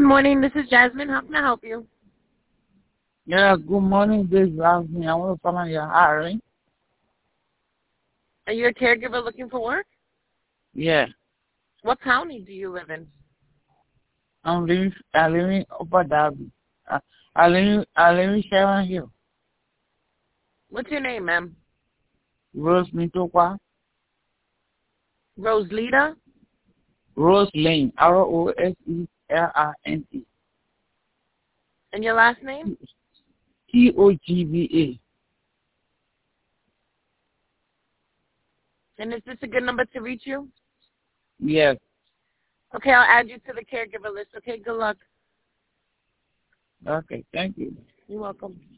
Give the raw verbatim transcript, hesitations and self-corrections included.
morning. This is Jasmine. How can I help you? Yeah, good morning. This is Jasmine. I want to find out your hiring. Are you a caregiver looking for work? Yeah. What county do you live in? I'm living, I live in Upper Darby. I, I live, I live in Sharon Hill. What's your name, ma'am? Rose Mitokwa. Rosalita? Rose Lane. R O S E L R N T. And your last name? T O G V A. And is this a good number to reach you? Yes. Okay, I'll add you to the caregiver list. Okay, good luck. Okay, thank you. You're welcome.